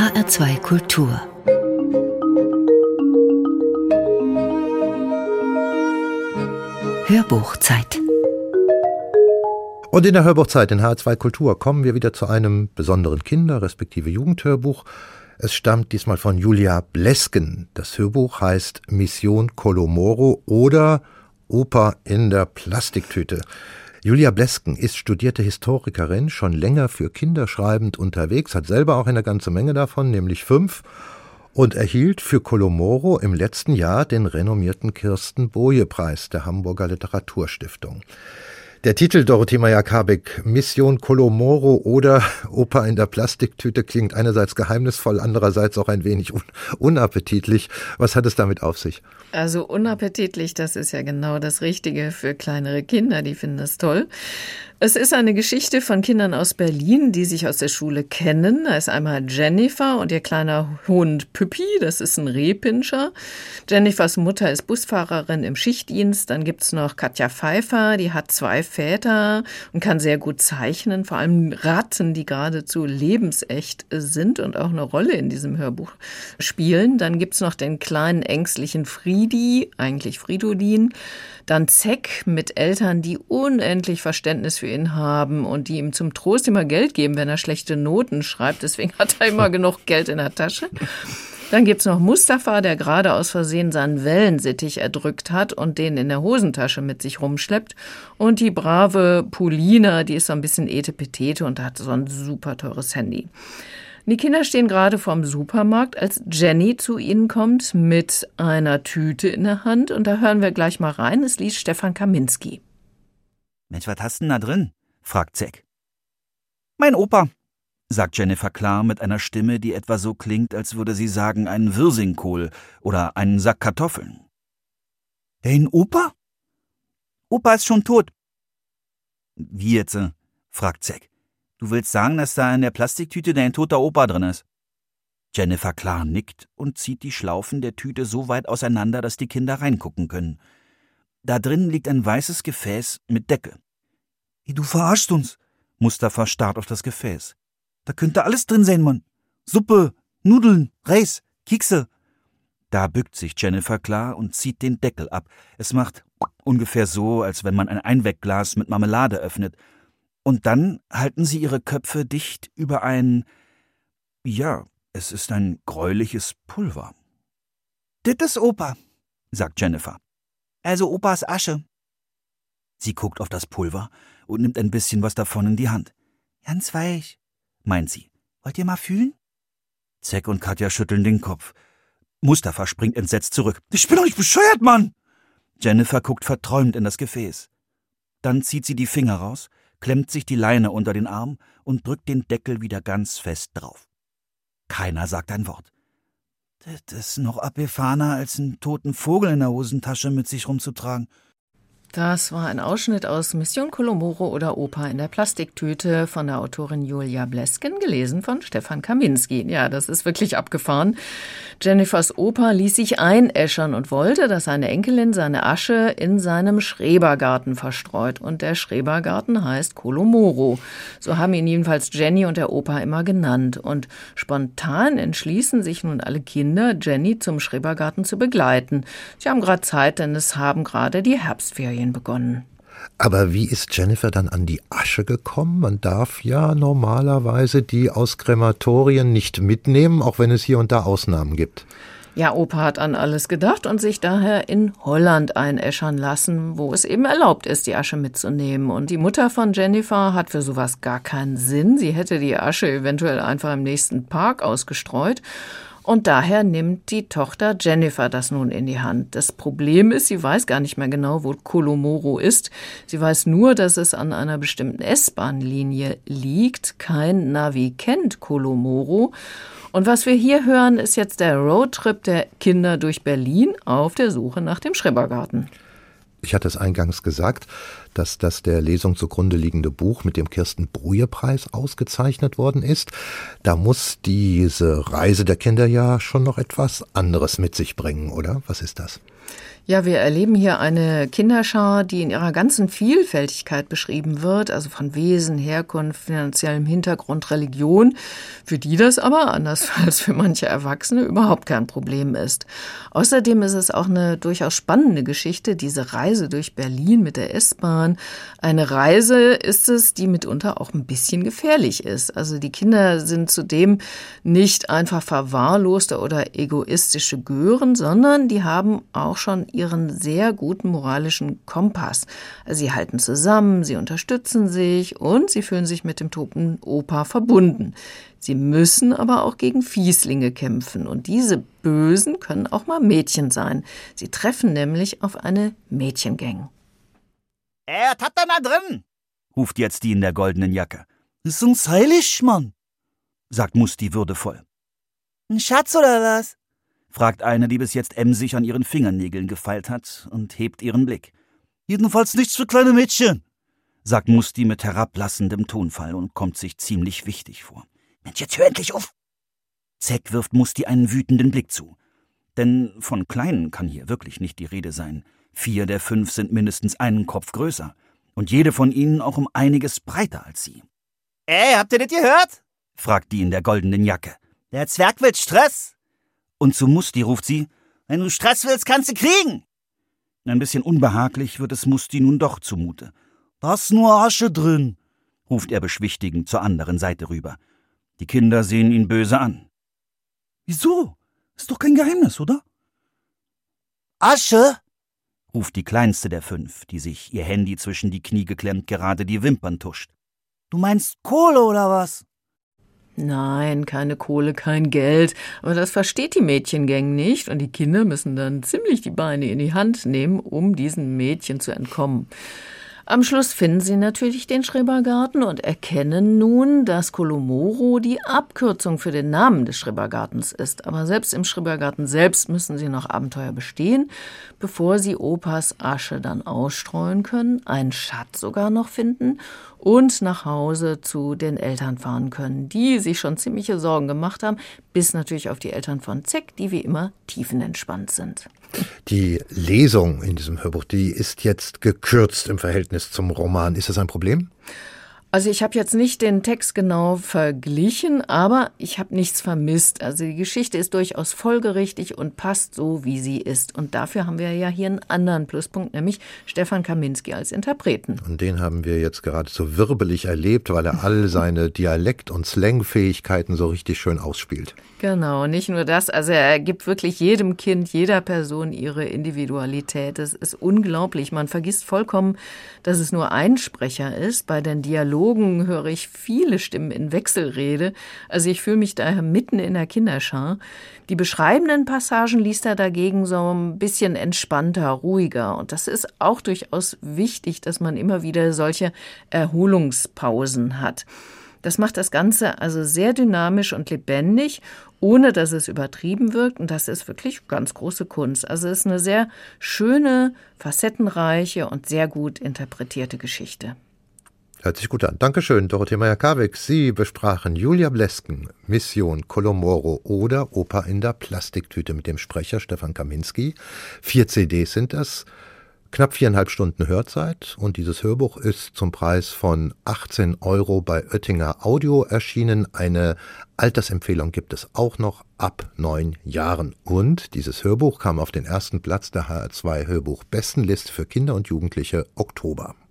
HR2 Kultur. Hörbuchzeit. Und in der Hörbuchzeit in HR2 Kultur kommen wir wieder zu einem besonderen Kinder- respektive Jugendhörbuch. Es stammt diesmal von Julia Blesken. Das Hörbuch heißt Mission Kolomoro oder Oper in der Plastiktüte. Julia Blesken ist studierte Historikerin, schon länger für Kinder schreibend unterwegs, hat selber auch eine ganze Menge davon, nämlich 5, und erhielt für Kolomoro im letzten Jahr den renommierten Kirsten-Boje-Preis der Hamburger Literaturstiftung. Der Titel Dorothee Meyer-Kabik, Mission Kolomoro oder Oper in der Plastiktüte, klingt einerseits geheimnisvoll, andererseits auch ein wenig unappetitlich. Was hat es damit auf sich? Also unappetitlich, das ist ja genau das Richtige für kleinere Kinder, die finden das toll. Es ist eine Geschichte von Kindern aus Berlin, die sich aus der Schule kennen. Da ist einmal Jennifer und ihr kleiner Hund Püppi, das ist ein Rehpinscher. Jennifers Mutter ist Busfahrerin im Schichtdienst. Dann gibt's noch Katja Pfeiffer, die hat 2 Väter und kann sehr gut zeichnen, vor allem Ratten, die geradezu lebensecht sind und auch eine Rolle in diesem Hörbuch spielen. Dann gibt's noch den kleinen ängstlichen Friedi, eigentlich Fridolin. Dann Zeck mit Eltern, die unendlich Verständnis für ihn haben und die ihm zum Trost immer Geld geben, wenn er schlechte Noten schreibt. Deswegen hat er immer genug Geld in der Tasche. Dann gibt's noch Mustafa, der gerade aus Versehen seinen Wellensittich erdrückt hat und den in der Hosentasche mit sich rumschleppt. Und die brave Paulina, die ist so ein bisschen etepetete und hat so ein super teures Handy. Die Kinder stehen gerade vorm Supermarkt, als Jenny zu ihnen kommt mit einer Tüte in der Hand. Und da hören wir gleich mal rein. Es liest Stefan Kaminski. Mensch, was hast denn da drin? Fragt Zeck. Mein Opa, sagt Jennifer klar mit einer Stimme, die etwa so klingt, als würde sie sagen, einen Wirsingkohl oder einen Sack Kartoffeln. Dein Opa? Opa ist schon tot. Wie jetzt? Fragt Zeck. Du willst sagen, dass da in der Plastiktüte dein toter Opa drin ist? Jennifer klar nickt und zieht die Schlaufen der Tüte so weit auseinander, dass die Kinder reingucken können. Da drin liegt ein weißes Gefäß mit Deckel. Du verarschst uns. Mustafa starrt auf das Gefäß. Da könnte alles drin sein, Mann. Suppe, Nudeln, Reis, Kekse. Da bückt sich Jennifer klar und zieht den Deckel ab. Es macht ungefähr so, als wenn man ein Einwegglas mit Marmelade öffnet. Und dann halten sie ihre Köpfe dicht über ein, ja, es ist ein gräuliches Pulver. Das ist Opa, sagt Jennifer. Also Opas Asche. Sie guckt auf das Pulver und nimmt ein bisschen was davon in die Hand. Ganz weich, meint sie. Wollt ihr mal fühlen? Zeck und Katja schütteln den Kopf. Mustafa springt entsetzt zurück. Ich bin doch nicht bescheuert, Mann! Jennifer guckt verträumt in das Gefäß. Dann zieht sie die Finger raus, klemmt sich die Leine unter den Arm und drückt den Deckel wieder ganz fest drauf. Keiner sagt ein Wort. Das ist noch abgefahrener, als einen toten Vogel in der Hosentasche mit sich rumzutragen. Das war ein Ausschnitt aus Mission Kolomoro oder Oper in der Plastiktüte von der Autorin Julia Blesken, gelesen von Stefan Kaminski. Ja, das ist wirklich abgefahren. Jennifers Opa ließ sich einäschern und wollte, dass seine Enkelin seine Asche in seinem Schrebergarten verstreut. Und der Schrebergarten heißt Kolomoro. So haben ihn jedenfalls Jenny und der Opa immer genannt. Und spontan entschließen sich nun alle Kinder, Jenny zum Schrebergarten zu begleiten. Sie haben gerade Zeit, denn es haben gerade die Herbstferien begonnen. Aber wie ist Jennifer dann an die Asche gekommen? Man darf ja normalerweise die aus Krematorien nicht mitnehmen, auch wenn es hier und da Ausnahmen gibt. Ja, Opa hat an alles gedacht und sich daher in Holland einäschern lassen, wo es eben erlaubt ist, die Asche mitzunehmen. Und die Mutter von Jennifer hat für sowas gar keinen Sinn. Sie hätte die Asche eventuell einfach im nächsten Park ausgestreut. Und daher nimmt die Tochter Jennifer das nun in die Hand. Das Problem ist, sie weiß gar nicht mehr genau, wo Kolomoro ist. Sie weiß nur, dass es an einer bestimmten S-Bahn-Linie liegt. Kein Navi kennt Kolomoro. Und was wir hier hören, ist jetzt der Roadtrip der Kinder durch Berlin auf der Suche nach dem Schrebergarten. Ich hatte es eingangs gesagt, dass das der Lesung zugrunde liegende Buch mit dem Kirsten-Boje-Preis ausgezeichnet worden ist. Da muss diese Reise der Kinder ja schon noch etwas anderes mit sich bringen, oder? Was ist das? Ja, wir erleben hier eine Kinderschar, die in ihrer ganzen Vielfältigkeit beschrieben wird, also von Wesen, Herkunft, finanziellem Hintergrund, Religion, für die das aber, anders als für manche Erwachsene, überhaupt kein Problem ist. Außerdem ist es auch eine durchaus spannende Geschichte, diese Reise durch Berlin mit der S-Bahn. Eine Reise ist es, die mitunter auch ein bisschen gefährlich ist. Also die Kinder sind zudem nicht einfach verwahrloste oder egoistische Gören, sondern die haben auch schon ihren sehr guten moralischen Kompass. Also sie halten zusammen, sie unterstützen sich und sie fühlen sich mit dem toten Opa verbunden. Sie müssen aber auch gegen Fieslinge kämpfen und diese Bösen können auch mal Mädchen sein. Sie treffen nämlich auf eine Mädchengang. Was hat er da drin? Ruft jetzt die in der goldenen Jacke. Ist uns heilig, Mann, sagt Musti würdevoll. Ein Schatz oder was? Fragt eine, die bis jetzt emsig an ihren Fingernägeln gefeilt hat und hebt ihren Blick. Jedenfalls nichts für kleine Mädchen, sagt Musti mit herablassendem Tonfall und kommt sich ziemlich wichtig vor. Mensch, jetzt hör endlich auf! Zeck wirft Musti einen wütenden Blick zu. Denn von Kleinen kann hier wirklich nicht die Rede sein. 4 der 5 sind mindestens einen Kopf größer. Und jede von ihnen auch um einiges breiter als sie. Habt ihr das gehört? Fragt die in der goldenen Jacke. Der Zwerg will Stress. Und zu Musti ruft sie, wenn du Stress willst, kannst du kriegen. Ein bisschen unbehaglich wird es Musti nun doch zumute. Da ist nur Asche drin, ruft er beschwichtigend zur anderen Seite rüber. Die Kinder sehen ihn böse an. Wieso? Ist doch kein Geheimnis, oder? Asche? Ruft die kleinste der 5, die sich ihr Handy zwischen die Knie geklemmt gerade die Wimpern tuscht. Du meinst Kohle oder was? Nein, keine Kohle, kein Geld. Aber das versteht die Mädchengang nicht und die Kinder müssen dann ziemlich die Beine in die Hand nehmen, um diesen Mädchen zu entkommen. Am Schluss finden sie natürlich den Schrebergarten und erkennen nun, dass Kolomoro die Abkürzung für den Namen des Schrebergartens ist. Aber selbst im Schrebergarten selbst müssen sie noch Abenteuer bestehen, bevor sie Opas Asche dann ausstreuen können, einen Schatz sogar noch finden und nach Hause zu den Eltern fahren können, die sich schon ziemliche Sorgen gemacht haben, bis natürlich auf die Eltern von Zeck, die wie immer tiefenentspannt sind. Die Lesung in diesem Hörbuch, die ist jetzt gekürzt im Verhältnis zum Roman. Ist das ein Problem? Also ich habe jetzt nicht den Text genau verglichen, aber ich habe nichts vermisst. Also die Geschichte ist durchaus folgerichtig und passt so, wie sie ist. Und dafür haben wir ja hier einen anderen Pluspunkt, nämlich Stefan Kaminski als Interpreten. Und den haben wir jetzt geradezu wirbelig erlebt, weil er all seine Dialekt- und Slangfähigkeiten so richtig schön ausspielt. Genau, nicht nur das, also er gibt wirklich jedem Kind, jeder Person ihre Individualität. Das ist unglaublich. Man vergisst vollkommen, dass es nur ein Sprecher ist. Bei den Dialogen höre ich viele Stimmen in Wechselrede. Also ich fühle mich daher mitten in der Kinderschar. Die beschreibenden Passagen liest er dagegen so ein bisschen entspannter, ruhiger. Und das ist auch durchaus wichtig, dass man immer wieder solche Erholungspausen hat. Das macht das Ganze also sehr dynamisch und lebendig, ohne dass es übertrieben wirkt. Und das ist wirklich ganz große Kunst. Also es ist eine sehr schöne, facettenreiche und sehr gut interpretierte Geschichte. Hört sich gut an. Dankeschön, Dorothee Meyer-Karwig. Sie besprachen Julia Blesken, Mission Kolomoro oder Opa in der Plastiktüte mit dem Sprecher Stefan Kaminski. 4 CDs sind das. Knapp 4,5 Stunden Hörzeit und dieses Hörbuch ist zum Preis von 18 € bei Oettinger Audio erschienen. Eine Altersempfehlung gibt es auch noch ab 9 Jahren. Und dieses Hörbuch kam auf den ersten Platz der HR2 Hörbuch-Bestenliste für Kinder und Jugendliche Oktober.